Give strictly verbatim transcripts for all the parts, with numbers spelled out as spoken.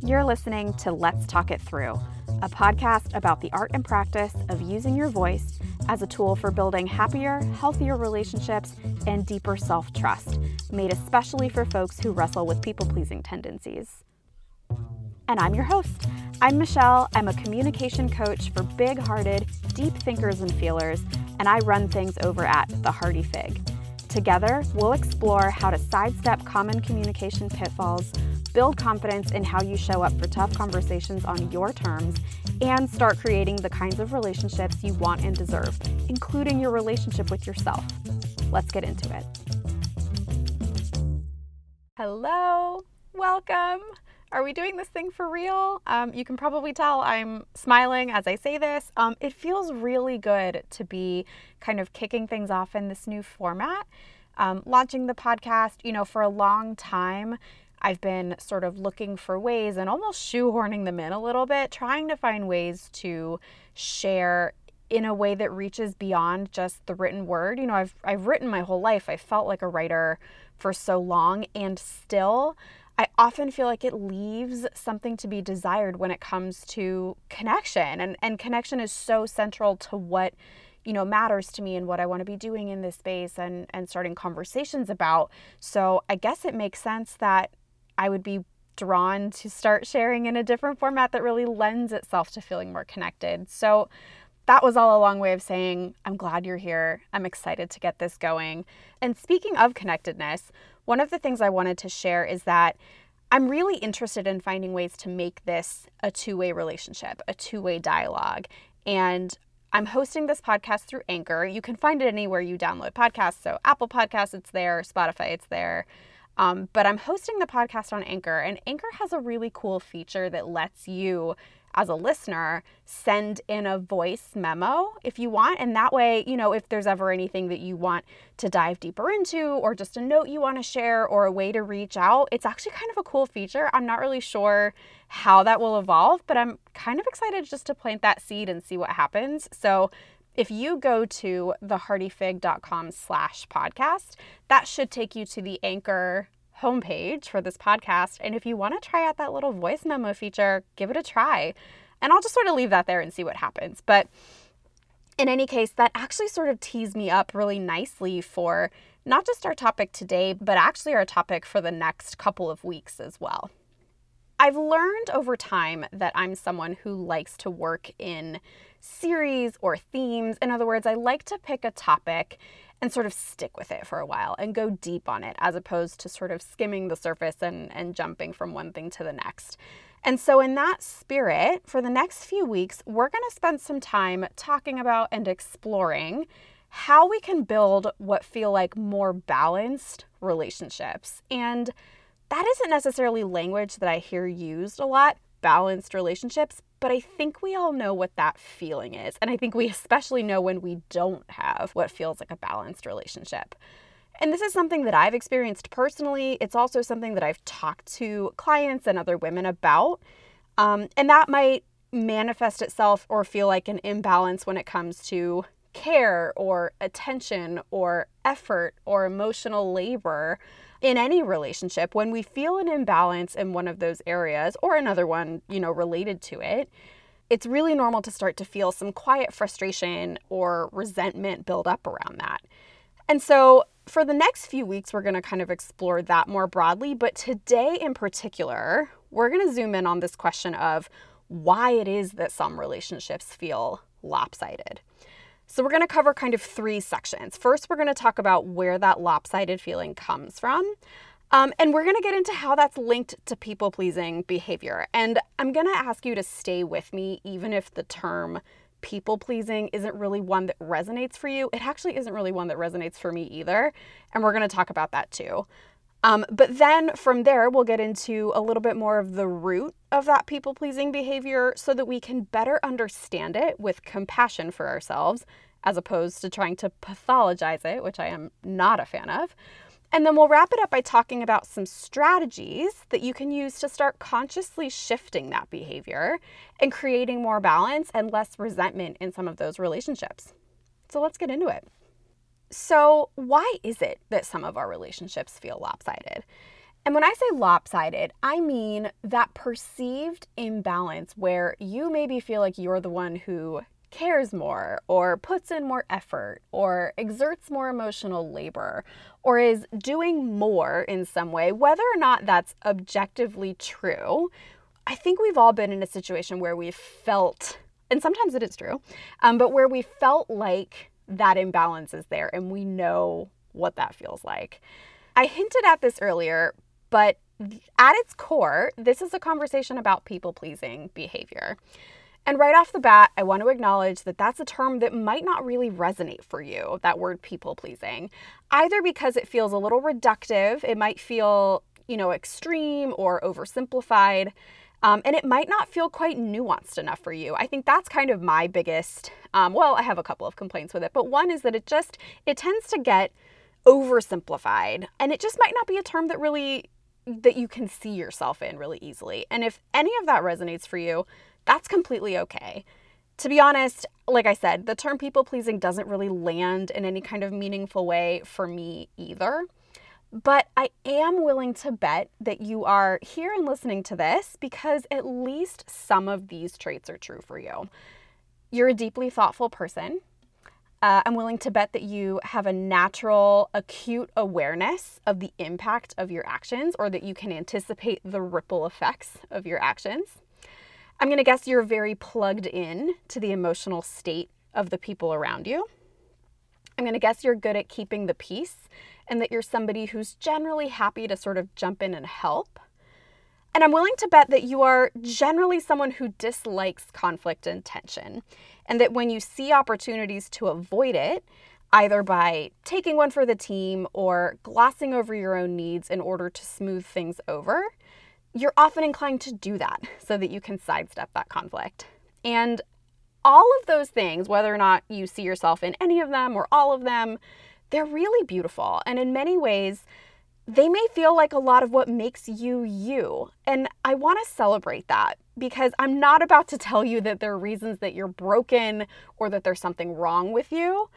You're listening to Let's Talk It Through, a podcast about the art and practice of using your voice as a tool for building happier, healthier relationships and deeper self-trust, made especially for folks who wrestle with people-pleasing tendencies. And I'm your host. I'm Michelle. I'm a communication coach for big-hearted, deep thinkers and feelers, and I run things over at The Hearty Fig. Together, we'll explore how to sidestep common communication pitfalls, build confidence in how you show up for tough conversations on your terms, and start creating the kinds of relationships you want and deserve, including your relationship with yourself. Let's get into it. Hello, welcome. Are we doing this thing for real? Um, you can probably tell I'm smiling as I say this. Um, it feels really good to be kind of kicking things off in this new format. Um, launching the podcast, you know, for a long time, I've been sort of looking for ways and almost shoehorning them in a little bit, trying to find ways to share in a way that reaches beyond just the written word. You know, I've I've written my whole life. I felt like a writer for so long, and still I often feel like it leaves something to be desired when it comes to connection. And, and connection is so central to what, you know, matters to me and what I want to be doing in this space and, and starting conversations about. So I guess it makes sense that I would be drawn to start sharing in a different format that really lends itself to feeling more connected. So that was all a long way of saying, I'm glad you're here. I'm excited to get this going. And speaking of connectedness, one of the things I wanted to share is that I'm really interested in finding ways to make this a two-way relationship, a two-way dialogue. And I'm hosting this podcast through Anchor. You can find it anywhere you download podcasts. So Apple Podcasts, it's there. Spotify, it's there. Um, but I'm hosting the podcast on Anchor, and Anchor has a really cool feature that lets you, as a listener, send in a voice memo if you want. And that way, you know, if there's ever anything that you want to dive deeper into, or just a note you want to share, or a way to reach out, it's actually kind of a cool feature. I'm not really sure how that will evolve, but I'm kind of excited just to plant that seed and see what happens. So if you go to theheartyfig.com slash podcast, that should take you to the Anchor homepage for this podcast. And if you want to try out that little voice memo feature, give it a try. And I'll just sort of leave that there and see what happens. But in any case, that actually sort of tees me up really nicely for not just our topic today, but actually our topic for the next couple of weeks as well. I've learned over time that I'm someone who likes to work in series or themes. In other words, I like to pick a topic and sort of stick with it for a while and go deep on it, as opposed to sort of skimming the surface and, and jumping from one thing to the next. And so in that spirit, for the next few weeks, we're going to spend some time talking about and exploring how we can build what feel like more balanced relationships. And that isn't necessarily language that I hear used a lot, balanced relationships, but I think we all know what that feeling is. And I think we especially know when we don't have what feels like a balanced relationship. And this is something that I've experienced personally. It's also something that I've talked to clients and other women about. Um, and that might manifest itself or feel like an imbalance when it comes to care or attention or effort or emotional labor in any relationship. When we feel an imbalance in one of those areas or another one, you know, related to it, it's really normal to start to feel some quiet frustration or resentment build up around that. And so for the next few weeks, we're going to kind of explore that more broadly. But today in particular, we're going to zoom in on this question of why it is that some relationships feel lopsided. So we're going to cover kind of three sections. First, we're going to talk about where that lopsided feeling comes from. Um, and we're going to get into how that's linked to people-pleasing behavior. And I'm going to ask you to stay with me, even if the term people-pleasing isn't really one that resonates for you. It actually isn't really one that resonates for me either. And we're going to talk about that too. Um, but then from there, we'll get into a little bit more of the root of that people-pleasing behavior so that we can better understand it with compassion for ourselves, as opposed to trying to pathologize it, which I am not a fan of. And then we'll wrap it up by talking about some strategies that you can use to start consciously shifting that behavior and creating more balance and less resentment in some of those relationships. So let's get into it. So why is it that some of our relationships feel lopsided? And when I say lopsided, I mean that perceived imbalance where you maybe feel like you're the one who cares more or puts in more effort or exerts more emotional labor or is doing more in some way, whether or not that's objectively true. I think we've all been in a situation where we've felt, and sometimes it is true, um, but where we felt like that imbalance is there and we know what that feels like. I hinted at this earlier, but at its core, this is a conversation about people-pleasing behavior. And right off the bat, I want to acknowledge that that's a term that might not really resonate for you, that word people-pleasing, either because it feels a little reductive, it might feel, you know, extreme or oversimplified, um, and it might not feel quite nuanced enough for you. I think that's kind of my biggest, um, well, I have a couple of complaints with it, but one is that it just, it tends to get oversimplified, and it just might not be a term that really that you can see yourself in really easily. And if any of that resonates for you, that's completely okay. To be honest, like I said, the term people pleasing doesn't really land in any kind of meaningful way for me either. But I am willing to bet that you are here and listening to this because at least some of these traits are true for you. You're a deeply thoughtful person. Uh, I'm willing to bet that you have a natural, acute awareness of the impact of your actions, or that you can anticipate the ripple effects of your actions. I'm going to guess you're very plugged in to the emotional state of the people around you. I'm going to guess you're good at keeping the peace and that you're somebody who's generally happy to sort of jump in and help. And I'm willing to bet that you are generally someone who dislikes conflict and tension, and that when you see opportunities to avoid it, either by taking one for the team or glossing over your own needs in order to smooth things over, you're often inclined to do that so that you can sidestep that conflict. And all of those things, whether or not you see yourself in any of them or all of them, they're really beautiful. And in many ways, they may feel like a lot of what makes you you. And I want to celebrate that because I'm not about to tell you that there are reasons that you're broken or that there's something wrong with you.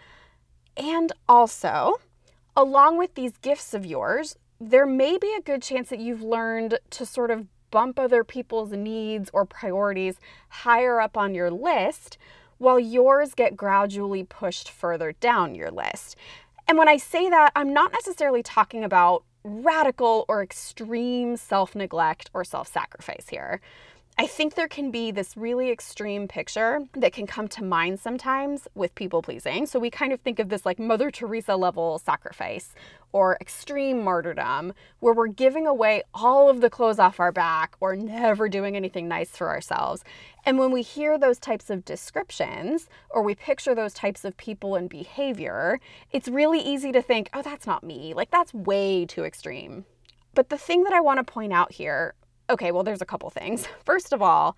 And also, along with these gifts of yours, there may be a good chance that you've learned to sort of bump other people's needs or priorities higher up on your list while yours get gradually pushed further down your list. And when I say that, I'm not necessarily talking about radical or extreme self-neglect or self-sacrifice here. I think there can be this really extreme picture that can come to mind sometimes with people pleasing. So we kind of think of this like Mother Teresa level sacrifice or extreme martyrdom, where we're giving away all of the clothes off our back or never doing anything nice for ourselves. And when we hear those types of descriptions or we picture those types of people and behavior, it's really easy to think, oh, that's not me. Like, that's way too extreme. But the thing that I want to point out here, okay, well, there's a couple things. First of all,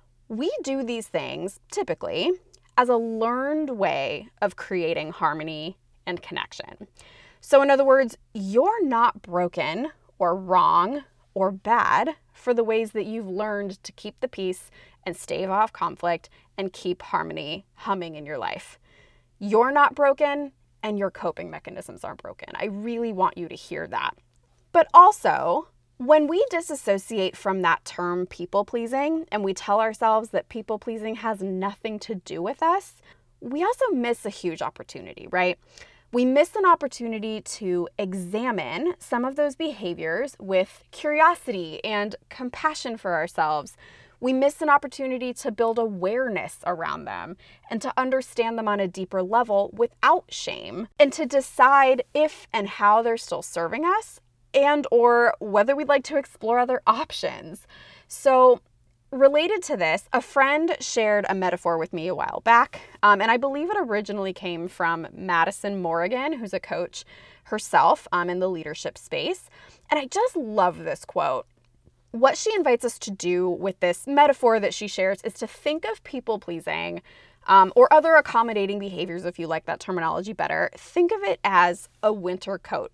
we do these things typically as a learned way of creating harmony and connection. So in other words, you're not broken or wrong or bad for the ways that you've learned to keep the peace and stave off conflict and keep harmony humming in your life. You're not broken and your coping mechanisms aren't broken. I really want you to hear that. But also, when we disassociate from that term people-pleasing and we tell ourselves that people-pleasing has nothing to do with us, we also miss a huge opportunity, right? We miss an opportunity to examine some of those behaviors with curiosity and compassion for ourselves. We miss an opportunity to build awareness around them and to understand them on a deeper level without shame, and to decide if and how they're still serving us and or whether we'd like to explore other options. So related to this, a friend shared a metaphor with me a while back, um, and I believe it originally came from Madison Morrigan, who's a coach herself um, in the leadership space. And I just love this quote. What she invites us to do with this metaphor that she shares is to think of people-pleasing um, or other accommodating behaviors, if you like that terminology better. Think of it as a winter coat.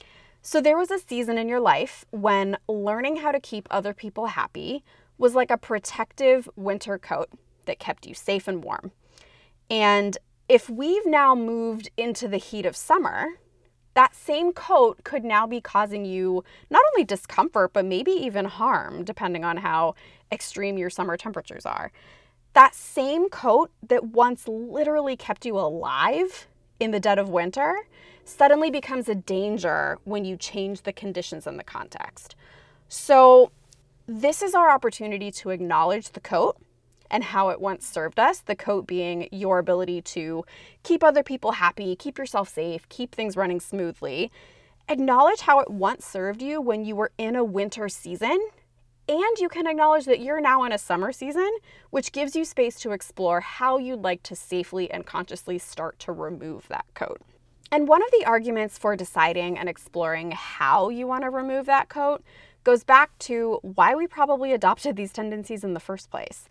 So there was a season in your life when learning how to keep other people happy was like a protective winter coat that kept you safe and warm. And if we've now moved into the heat of summer, that same coat could now be causing you not only discomfort, but maybe even harm, depending on how extreme your summer temperatures are. That same coat that once literally kept you alive in the dead of winter suddenly becomes a danger when you change the conditions and the context. So this is our opportunity to acknowledge the coat and how it once served us, the coat being your ability to keep other people happy, keep yourself safe, keep things running smoothly. Acknowledge how it once served you when you were in a winter season, and you can acknowledge that you're now in a summer season, which gives you space to explore how you'd like to safely and consciously start to remove that coat. And one of the arguments for deciding and exploring how you want to remove that coat goes back to why we probably adopted these tendencies in the first place.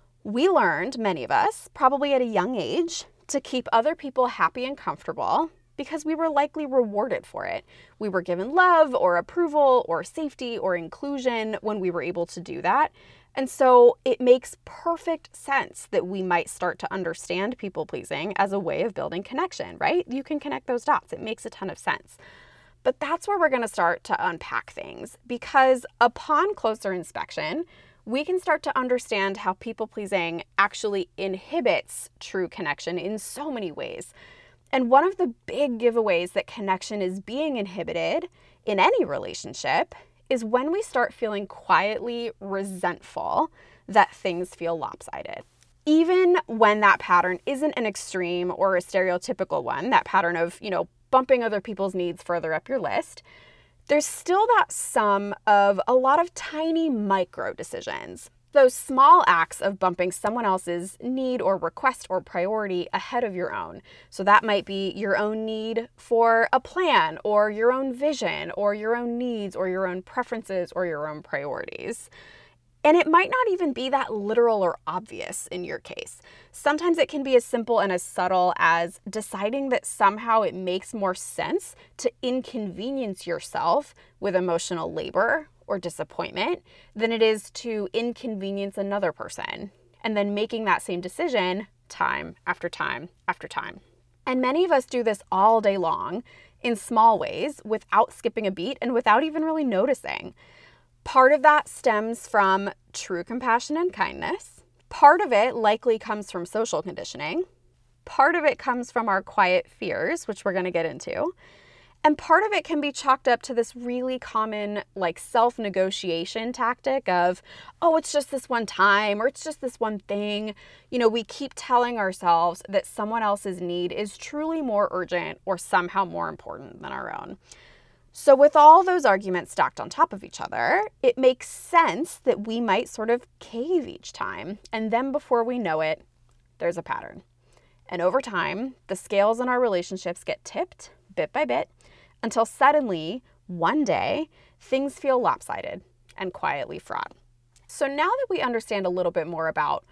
We learned, many of us, probably at a young age, to keep other people happy and comfortable because we were likely rewarded for it. We were given love or approval or safety or inclusion when we were able to do that. And so it makes perfect sense that we might start to understand people-pleasing as a way of building connection, right? You can connect those dots. It makes a ton of sense. But that's where we're going to start to unpack things, because upon closer inspection, we can start to understand how people-pleasing actually inhibits true connection in so many ways. And one of the big giveaways that connection is being inhibited in any relationship is when we start feeling quietly resentful that things feel lopsided. Even when that pattern isn't an extreme or a stereotypical one, that pattern of, you know, bumping other people's needs further up your list, there's still that sum of a lot of tiny micro decisions. Those small acts of bumping someone else's need or request or priority ahead of your own. So that might be your own need for a plan or your own vision or your own needs or your own preferences or your own priorities. And it might not even be that literal or obvious in your case. Sometimes it can be as simple and as subtle as deciding that somehow it makes more sense to inconvenience yourself with emotional labor or disappointment than it is to inconvenience another person, and then making that same decision time after time after time. And many of us do this all day long in small ways without skipping a beat and without even really noticing. Part of that stems from true compassion and kindness. Part of it likely comes from social conditioning. Part of it comes from our quiet fears, which we're going to get into. And part of it can be chalked up to this really common like self-negotiation tactic of, oh, it's just this one time, or it's just this one thing. You know, we keep telling ourselves that someone else's need is truly more urgent or somehow more important than our own. So with all those arguments stacked on top of each other, it makes sense that we might sort of cave each time. And then before we know it, there's a pattern. And over time, the scales in our relationships get tipped bit by bit until suddenly, one day, things feel lopsided and quietly fraught. So now that we understand a little bit more about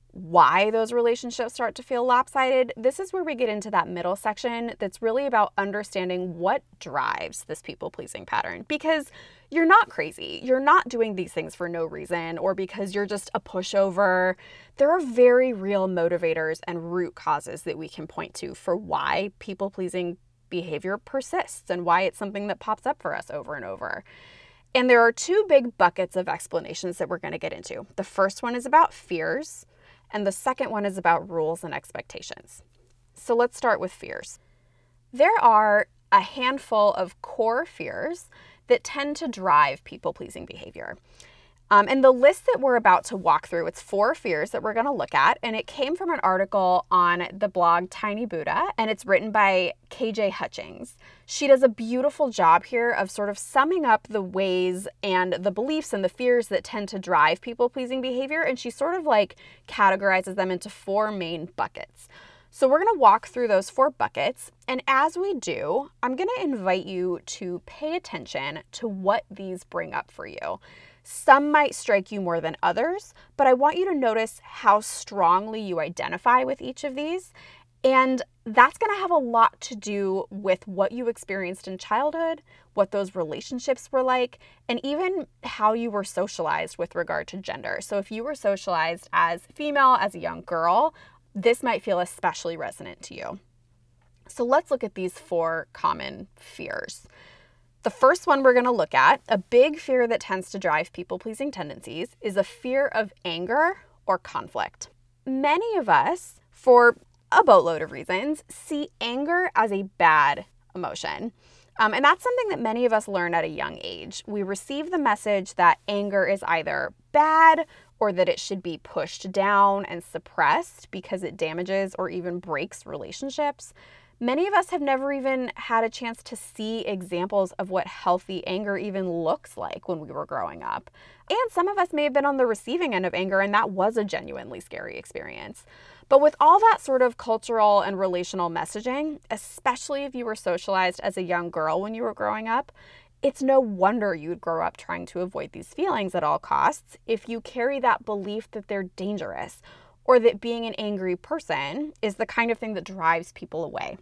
why those relationships start to feel lopsided, this is where we get into that middle section that's really about understanding what drives this people-pleasing pattern. Because you're not crazy. You're not doing these things for no reason or because you're just a pushover. There are very real motivators and root causes that we can point to for why people-pleasing behavior persists and why it's something that pops up for us over and over. And there are two big buckets of explanations that we're going to get into. The first one is about fears, and the second one is about rules and expectations. So let's start with fears. There are a handful of core fears that tend to drive people-pleasing behavior. Um, and the list that we're about to walk through, it's four fears that we're going to look at, and it came from an article on the blog Tiny Buddha, and it's written by K J Hutchings. She does a beautiful job here of sort of summing up the ways and the beliefs and the fears that tend to drive people-pleasing behavior, and she sort of like categorizes them into four main buckets. So we're going to walk through those four buckets, and as we do, I'm going to invite you to pay attention to what these bring up for you. Some might strike you more than others, but I want you to notice how strongly you identify with each of these. And that's going to have a lot to do with what you experienced in childhood, what those relationships were like, and even how you were socialized with regard to gender. So if you were socialized as female, as a young girl, this might feel especially resonant to you. So let's look at these four common fears. The first one we're going to look at, a big fear that tends to drive people-pleasing tendencies, is a fear of anger or conflict. Many of us, for a boatload of reasons, see anger as a bad emotion. Um, and that's something that many of us learn at a young age. We receive the message that anger is either bad or that it should be pushed down and suppressed because it damages or even breaks relationships. Many of us have never even had a chance to see examples of what healthy anger even looks like when we were growing up. And some of us may have been on the receiving end of anger, and that was a genuinely scary experience. But with all that sort of cultural and relational messaging, especially if you were socialized as a young girl when you were growing up, it's no wonder you'd grow up trying to avoid these feelings at all costs if you carry that belief that they're dangerous or that being an angry person is the kind of thing that drives people away.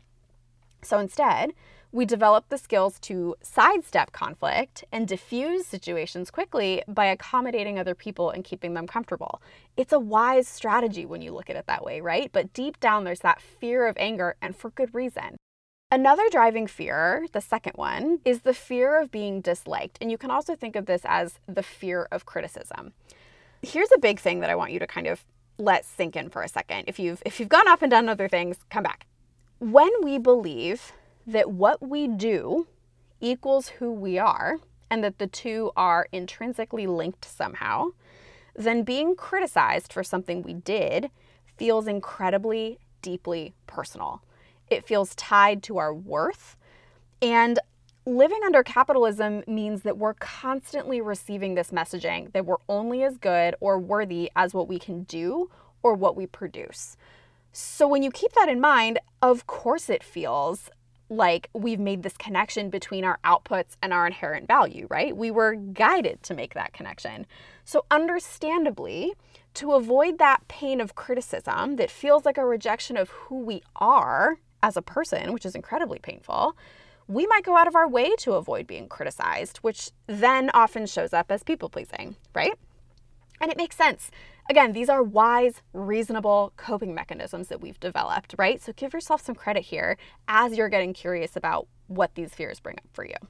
So instead, we develop the skills to sidestep conflict and diffuse situations quickly by accommodating other people and keeping them comfortable. It's a wise strategy when you look at it that way, right? But deep down, there's that fear of anger, and for good reason. Another driving fear, the second one, is the fear of being disliked. And you can also think of this as the fear of criticism. Here's a big thing that I want you to kind of let sink in for a second. If you've if you've gone off and done other things, come back. When we believe that what we do equals who we are and that the two are intrinsically linked somehow, then being criticized for something we did feels incredibly, deeply personal. It feels tied to our worth. And living under capitalism means that we're constantly receiving this messaging that we're only as good or worthy as what we can do or what we produce. So when you keep that in mind, of course it feels like we've made this connection between our outputs and our inherent value, right? We were guided to make that connection. So understandably, to avoid that pain of criticism that feels like a rejection of who we are as a person, which is incredibly painful, we might go out of our way to avoid being criticized, which then often shows up as people-pleasing, right? And it makes sense. Again, these are wise, reasonable coping mechanisms that we've developed, right? So give yourself some credit here as you're getting curious about what these fears bring up for you.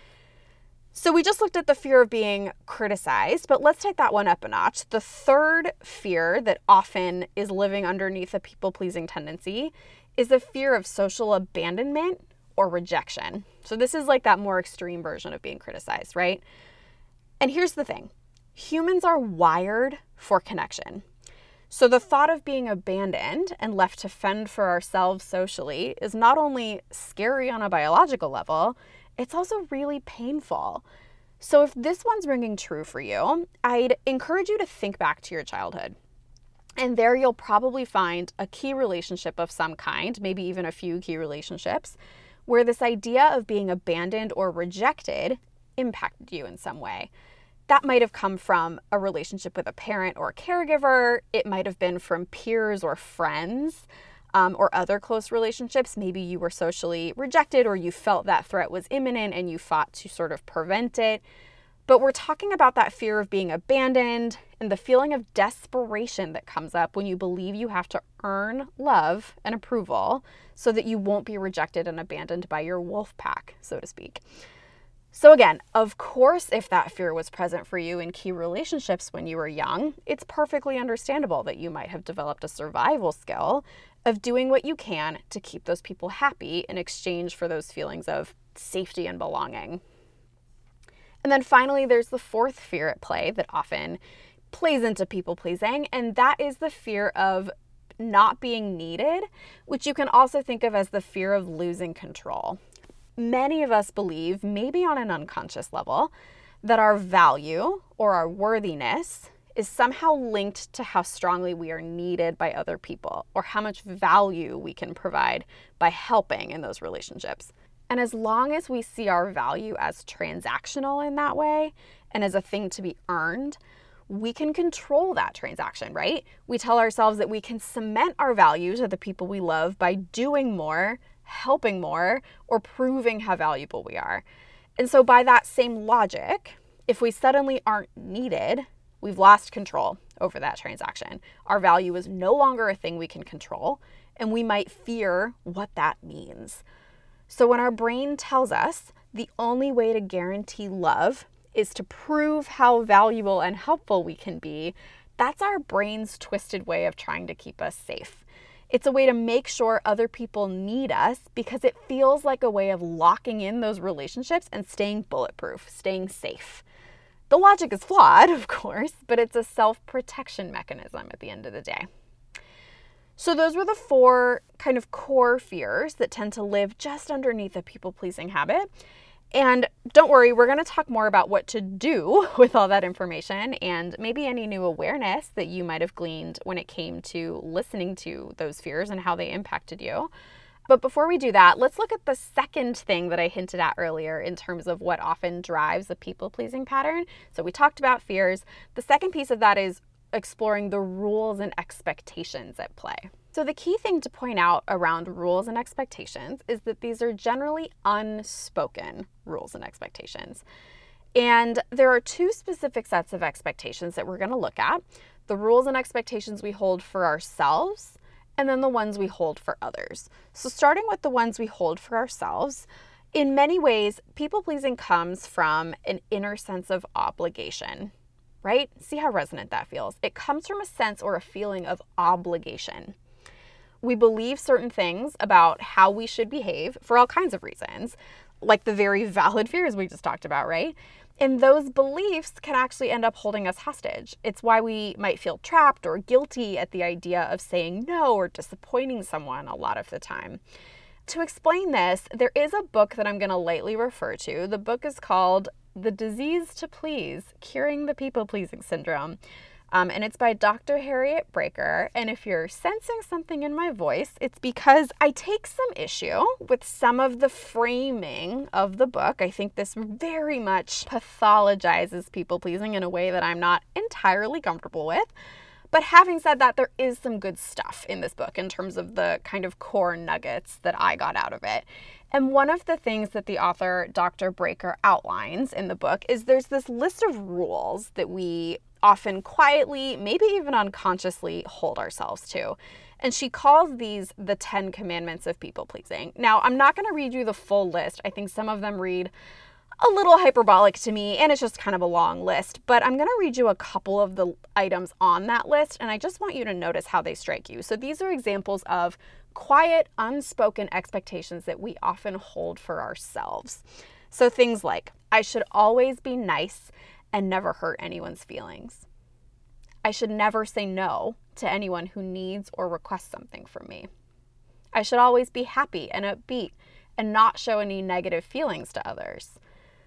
So we just looked at the fear of being criticized, but let's take that one up a notch. The third fear that often is living underneath a people-pleasing tendency is the fear of social abandonment or rejection. So this is like that more extreme version of being criticized, right? And here's the thing. Humans are wired for connection. So the thought of being abandoned and left to fend for ourselves socially is not only scary on a biological level, it's also really painful. So if this one's ringing true for you, I'd encourage you to think back to your childhood. And there you'll probably find a key relationship of some kind, maybe even a few key relationships, where this idea of being abandoned or rejected impacted you in some way. That might have come from a relationship with a parent or a caregiver. It might have been from peers or friends um, or other close relationships. Maybe you were socially rejected or you felt that threat was imminent and you fought to sort of prevent it. But we're talking about that fear of being abandoned and the feeling of desperation that comes up when you believe you have to earn love and approval so that you won't be rejected and abandoned by your wolf pack, so to speak. So again, of course, if that fear was present for you in key relationships when you were young, it's perfectly understandable that you might have developed a survival skill of doing what you can to keep those people happy in exchange for those feelings of safety and belonging. And then finally, there's the fourth fear at play that often plays into people pleasing, and that is the fear of not being needed, which you can also think of as the fear of losing control. Many of us believe, maybe on an unconscious level, that our value or our worthiness is somehow linked to how strongly we are needed by other people or how much value we can provide by helping in those relationships. And as long as we see our value as transactional in that way and as a thing to be earned, we can control that transaction, right? We tell ourselves that we can cement our value to the people we love by doing more, helping more, or proving how valuable we are. And so by that same logic, if we suddenly aren't needed, we've lost control over that transaction. Our value is no longer a thing we can control, and we might fear what that means. So when our brain tells us the only way to guarantee love is to prove how valuable and helpful we can be, that's our brain's twisted way of trying to keep us safe. It's a way to make sure other people need us because it feels like a way of locking in those relationships and staying bulletproof, staying safe. The logic is flawed, of course, but it's a self-protection mechanism at the end of the day. So those were the four kind of core fears that tend to live just underneath a people-pleasing habit. And don't worry, we're going to talk more about what to do with all that information and maybe any new awareness that you might have gleaned when it came to listening to those fears and how they impacted you. But before we do that, let's look at the second thing that I hinted at earlier in terms of what often drives a people-pleasing pattern. So we talked about fears. The second piece of that is exploring the rules and expectations at play. So the key thing to point out around rules and expectations is that these are generally unspoken rules and expectations. And there are two specific sets of expectations that we're going to look at: the rules and expectations we hold for ourselves, and then the ones we hold for others. So starting with the ones we hold for ourselves, in many ways, people-pleasing comes from an inner sense of obligation, right? See how resonant that feels. It comes from a sense or a feeling of obligation. We believe certain things about how we should behave for all kinds of reasons, like the very valid fears we just talked about, right? And those beliefs can actually end up holding us hostage. It's why we might feel trapped or guilty at the idea of saying no or disappointing someone a lot of the time. To explain this, there is a book that I'm going to lightly refer to. The book is called The Disease to Please: Curing the People-Pleasing Syndrome. Um, and it's by Doctor Harriet Breker. And if you're sensing something in my voice, it's because I take some issue with some of the framing of the book. I think this very much pathologizes people-pleasing in a way that I'm not entirely comfortable with. But having said that, there is some good stuff in this book in terms of the kind of core nuggets that I got out of it. And one of the things that the author, Doctor Breker, outlines in the book is there's this list of rules that we often quietly, maybe even unconsciously, hold ourselves to. And she calls these the Ten Commandments of People-Pleasing. Now, I'm not going to read you the full list. I think some of them read a little hyperbolic to me, and it's just kind of a long list. But I'm going to read you a couple of the items on that list, and I just want you to notice how they strike you. So these are examples of quiet, unspoken expectations that we often hold for ourselves. So things like, I should always be nice and never hurt anyone's feelings. I should never say no to anyone who needs or requests something from me. I should always be happy and upbeat and not show any negative feelings to others.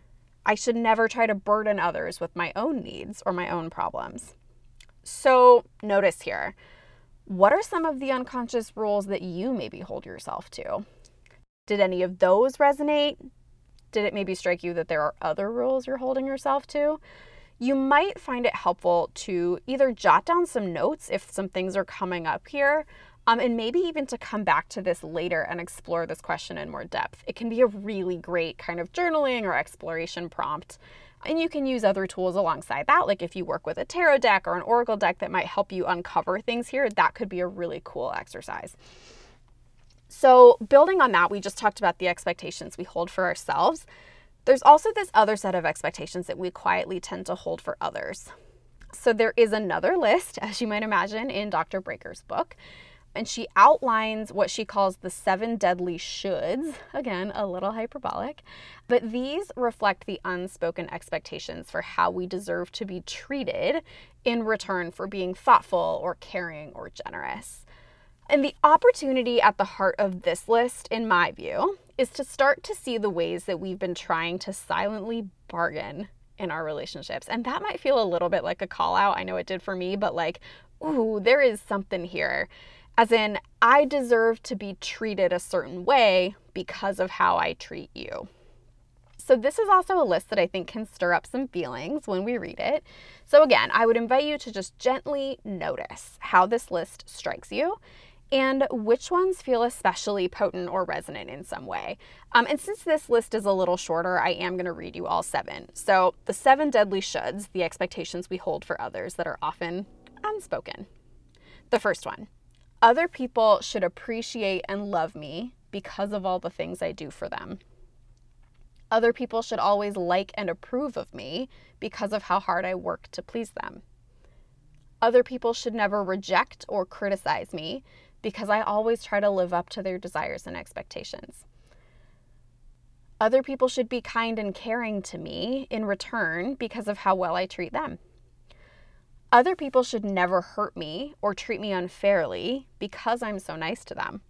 I should never try to burden others with my own needs or my own problems. So notice here, what are some of the unconscious rules that you maybe hold yourself to? Did any of those resonate? Did it maybe strike you that there are other rules you're holding yourself to? You might find it helpful to either jot down some notes if some things are coming up here, um, and maybe even to come back to this later and explore this question in more depth. It can be a really great kind of journaling or exploration prompt. And you can use other tools alongside that, like if you work with a tarot deck or an oracle deck that might help you uncover things here, that could be a really cool exercise. So building on that, we just talked about the expectations we hold for ourselves. There's also this other set of expectations that we quietly tend to hold for others. So there is another list, as you might imagine, in Doctor Breker's book, and she outlines what she calls the seven deadly shoulds. Again, a little hyperbolic, but these reflect the unspoken expectations for how we deserve to be treated in return for being thoughtful or caring or generous. And the opportunity at the heart of this list, in my view, is to start to see the ways that we've been trying to silently bargain in our relationships. And that might feel a little bit like a call out. I know it did for me, but like, ooh, there is something here. As in, I deserve to be treated a certain way because of how I treat you. So this is also a list that I think can stir up some feelings when we read it. So again, I would invite you to just gently notice how this list strikes you and which ones feel especially potent or resonant in some way. Um, and since this list is a little shorter, I am going to read you all seven. So the seven deadly shoulds, the expectations we hold for others that are often unspoken. The first one, Other people should appreciate and love me because of all the things I do for them. Other people should always like and approve of me because of how hard I work to please them. Other people should never reject or criticize me because I always try to live up to their desires and expectations. Other people should be kind and caring to me in return because of how well I treat them. Other people should never hurt me or treat me unfairly because I'm so nice to them.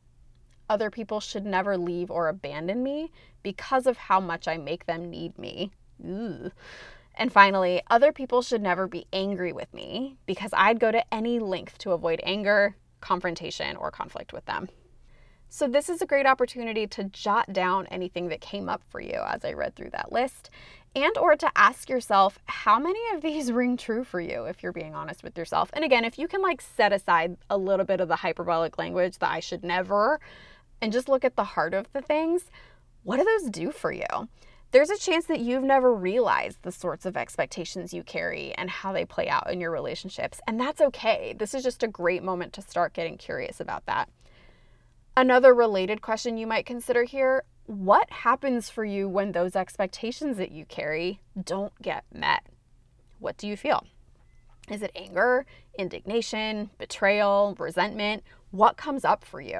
Other people should never leave or abandon me because of how much I make them need me. Ooh. And finally, other people should never be angry with me because I'd go to any length to avoid anger, confrontation, or conflict with them. So this is a great opportunity to jot down anything that came up for you as I read through that list, and or to ask yourself how many of these ring true for you if you're being honest with yourself. And again, if you can like set aside a little bit of the hyperbolic language, the I should never, and just look at the heart of the things, what do those do for you? There's a chance that you've never realized the sorts of expectations you carry and how they play out in your relationships, and that's okay. This is just a great moment to start getting curious about that. Another related question you might consider here, what happens for you when those expectations that you carry don't get met? What do you feel? Is it anger, indignation, betrayal, resentment? What comes up for you?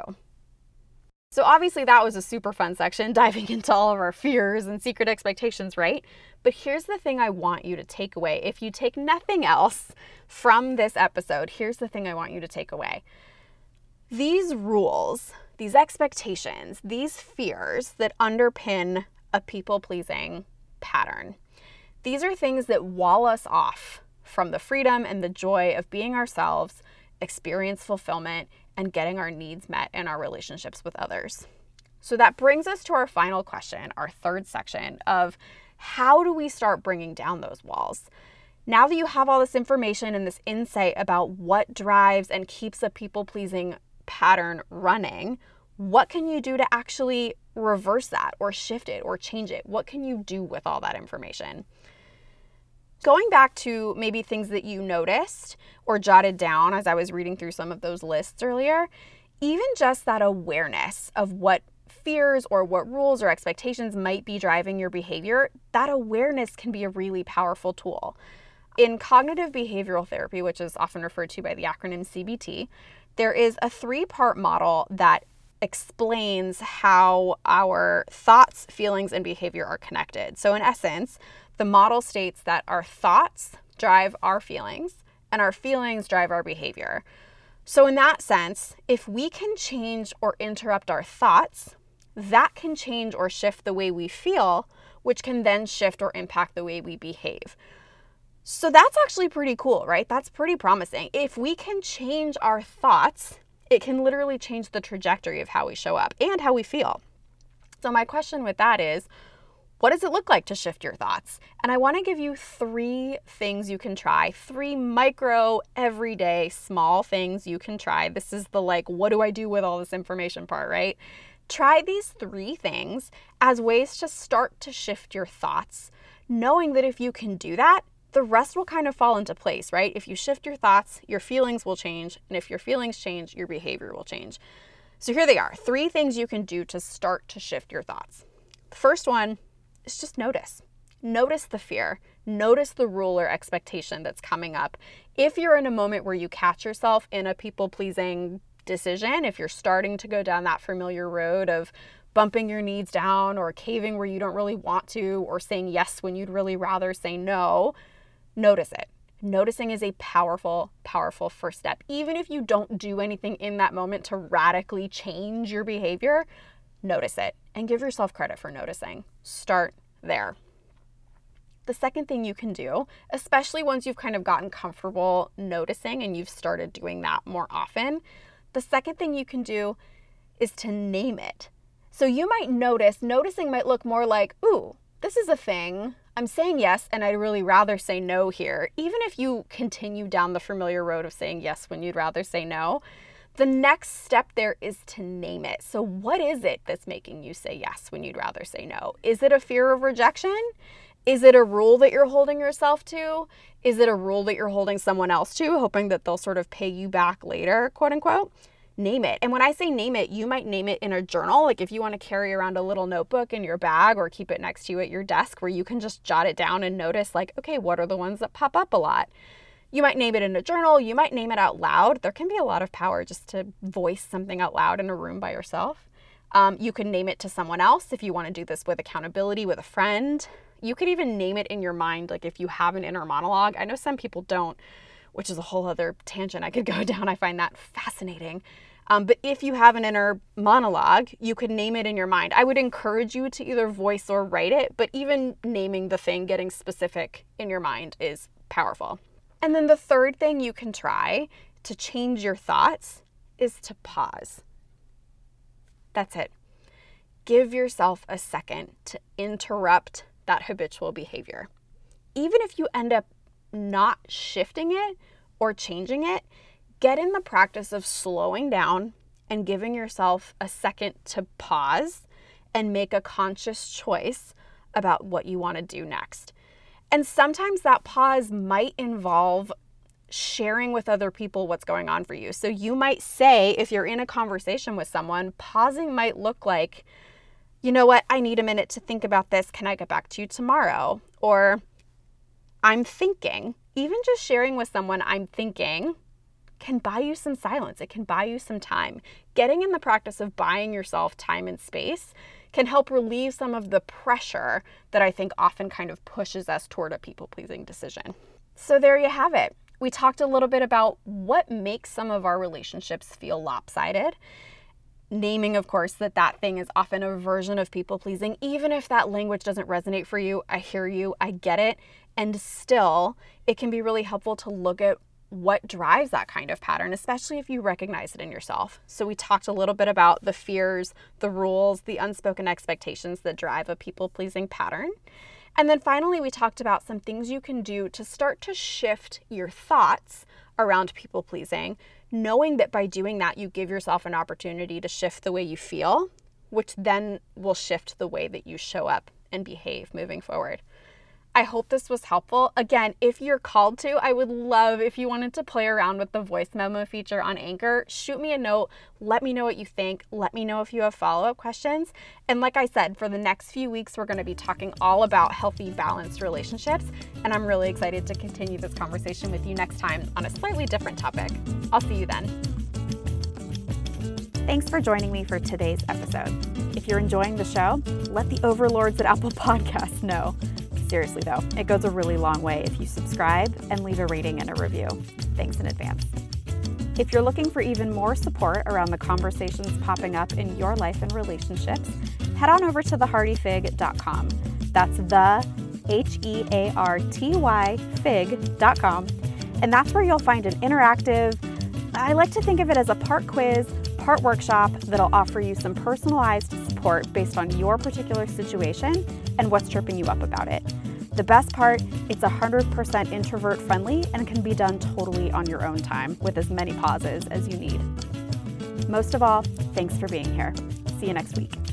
So obviously that was a super fun section, diving into all of our fears and secret expectations, right? But here's the thing I want you to take away. If you take nothing else from this episode, here's the thing I want you to take away. These rules, these expectations, these fears that underpin a people-pleasing pattern, these are things that wall us off from the freedom and the joy of being ourselves, experience fulfillment, and getting our needs met in our relationships with others. So that brings us to our final question, our third section of how do we start bringing down those walls? Now that you have all this information and this insight about what drives and keeps a people-pleasing pattern running, what can you do to actually reverse that or shift it or change it? What can you do with all that information? Going back to maybe things that you noticed or jotted down as I was reading through some of those lists earlier, even just that awareness of what fears or what rules or expectations might be driving your behavior, that awareness can be a really powerful tool. In cognitive behavioral therapy, which is often referred to by the acronym C B T, there is a three-part model that explains how our thoughts, feelings, and behavior are connected. So in essence, the model states that our thoughts drive our feelings and our feelings drive our behavior. So in that sense, if we can change or interrupt our thoughts, that can change or shift the way we feel, which can then shift or impact the way we behave. So that's actually pretty cool, right? That's pretty promising. If we can change our thoughts, it can literally change the trajectory of how we show up and how we feel. So my question with that is, what does it look like to shift your thoughts? And I want to give you three things you can try, three micro, everyday, small things you can try. This is the like, what do I do with all this information part, right? Try these three things as ways to start to shift your thoughts, knowing that if you can do that, the rest will kind of fall into place, right? If you shift your thoughts, your feelings will change. And if your feelings change, your behavior will change. So here they are, three things you can do to start to shift your thoughts. The first one is just notice. Notice the fear. Notice the rule or expectation that's coming up. If you're in a moment where you catch yourself in a people-pleasing decision, if you're starting to go down that familiar road of bumping your needs down or caving where you don't really want to or saying yes when you'd really rather say no, notice it. Noticing is a powerful, powerful first step. Even if you don't do anything in that moment to radically change your behavior, notice it and give yourself credit for noticing. Start there. The second thing you can do, especially once you've kind of gotten comfortable noticing and you've started doing that more often, the second thing you can do is to name it. So you might notice, noticing might look more like, ooh, this is a thing. I'm saying yes, and I'd really rather say no here. Even if you continue down the familiar road of saying yes when you'd rather say no, the next step there is to name it. So what is it that's making you say yes when you'd rather say no? Is it a fear of rejection? Is it a rule that you're holding yourself to? Is it a rule that you're holding someone else to, hoping that they'll sort of pay you back later, quote unquote? Name it. And when I say name it, you might name it in a journal. Like if you want to carry around a little notebook in your bag or keep it next to you at your desk where you can just jot it down and notice like, okay, what are the ones that pop up a lot? You might name it in a journal. You might name it out loud. There can be a lot of power just to voice something out loud in a room by yourself. Um, you can name it to someone else if you want to do this with accountability with a friend. You could even name it in your mind, like if you have an inner monologue. I know some people don't, which is a whole other tangent I could go down. I find that fascinating. Um, but if you have an inner monologue, you could name it in your mind. I would encourage you to either voice or write it, but even naming the thing, getting specific in your mind is powerful. And then the third thing you can try to change your thoughts is to pause. That's it. Give yourself a second to interrupt that habitual behavior. Even if you end up not shifting it or changing it, get in the practice of slowing down and giving yourself a second to pause and make a conscious choice about what you want to do next. And sometimes that pause might involve sharing with other people what's going on for you. So you might say, if you're in a conversation with someone, pausing might look like, you know what, I need a minute to think about this. Can I get back to you tomorrow? Or I'm thinking. Even just sharing with someone, I'm thinking, can buy you some silence. It can buy you some time. Getting in the practice of buying yourself time and space can help relieve some of the pressure that I think often kind of pushes us toward a people-pleasing decision. So there you have it. We talked a little bit about what makes some of our relationships feel lopsided. Naming, of course, that that thing is often a version of people-pleasing. Even if that language doesn't resonate for you, I hear you, I get it. And still, it can be really helpful to look at what drives that kind of pattern, especially if you recognize it in yourself. So we talked a little bit about the fears, the rules, the unspoken expectations that drive a people-pleasing pattern. And then finally, we talked about some things you can do to start to shift your thoughts around people-pleasing, knowing that by doing that, you give yourself an opportunity to shift the way you feel, which then will shift the way that you show up and behave moving forward. I hope this was helpful. Again, if you're called to, I would love if you wanted to play around with the voice memo feature on Anchor. Shoot me a note. Let me know what you think. Let me know if you have follow-up questions. And like I said, for the next few weeks, we're going to be talking all about healthy, balanced relationships. And I'm really excited to continue this conversation with you next time on a slightly different topic. I'll see you then. Thanks for joining me for today's episode. If you're enjoying the show, let the overlords at Apple Podcasts know. Seriously though, it goes a really long way if you subscribe and leave a rating and a review. Thanks in advance. If you're looking for even more support around the conversations popping up in your life and relationships, head on over to the hearty fig dot com. That's the H E A R T Y fig dot com. And that's where you'll find an interactive, I like to think of it as a part quiz, part workshop that'll offer you some personalized support based on your particular situation and what's tripping you up about it. The best part, it's one hundred percent introvert friendly and can be done totally on your own time with as many pauses as you need. Most of all, thanks for being here. See you next week.